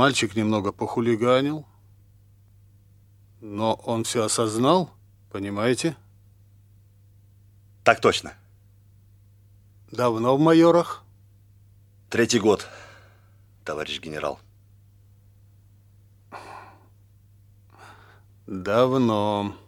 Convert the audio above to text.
Мальчик немного похулиганил, но он все осознал, понимаете? Так точно. Давно в майорах? 3-й год, товарищ генерал. Давно.